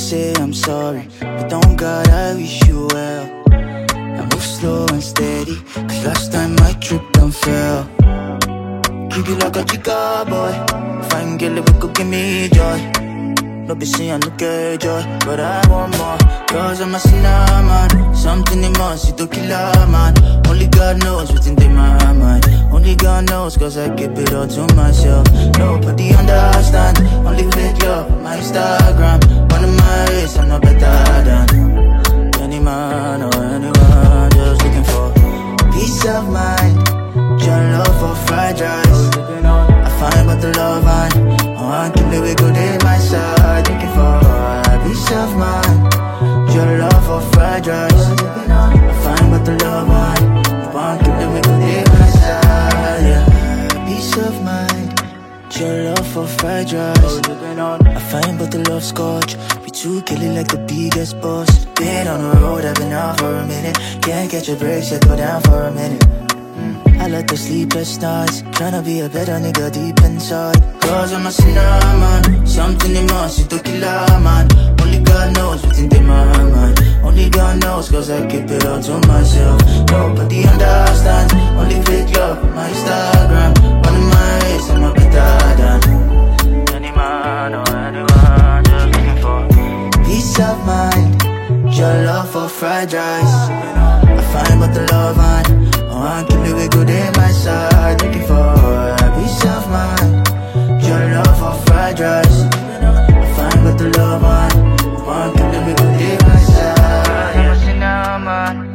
say I'm sorry, but don't God, I wish you well. I move slow and steady, cause last time I tripped and fell. Keep you like a chica boy, fine girl, we could give me joy. No be saying no get joy, but I want more. Cause I'm a sinner, man. Something in my to kill a man. Only God knows what's in my mind. Only God knows, cause I keep it all to myself. Nobody understand, only fake love on my Instagram. One of my ways, I'm not better than any man or anyone. Just looking for peace of mind. Your love for fried rice. I find but the love I want to live it good in my side. Looking for peace of mind. Your love for fried rice. I find but the love I want to live it good in my side. Yeah. Peace of mind. Your love for fried rice. I find but the love scotch. We two kill it like the biggest boss. Been on the road, I've been out for a minute. Can't catch a break, so go down for a minute. I like the sleepless nights, tryna be a better nigga deep inside. Cause I'm a sinner, man. Something in my to kill a man. Only God knows what's in my mind. Only God knows, cause I keep it all to myself. Nobody understands, only fake love on my Instagram. One of my ways, I'm a better than any man or anyone. Just looking for peace of mind. Your love for fried rice. I find but the love I want to live it good in my side. Looking for peace of mind. Your love for fried rice. I find but the love I want to live it good in my side. I'm a sinner, man.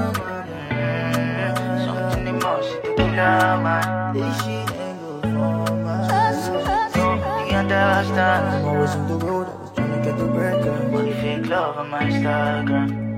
Something emotion to kill a man. This shit ain't good for my soul. Nobody understands. I'm always on the road, I was trying to get the bread, girl. Only fake love on my Instagram.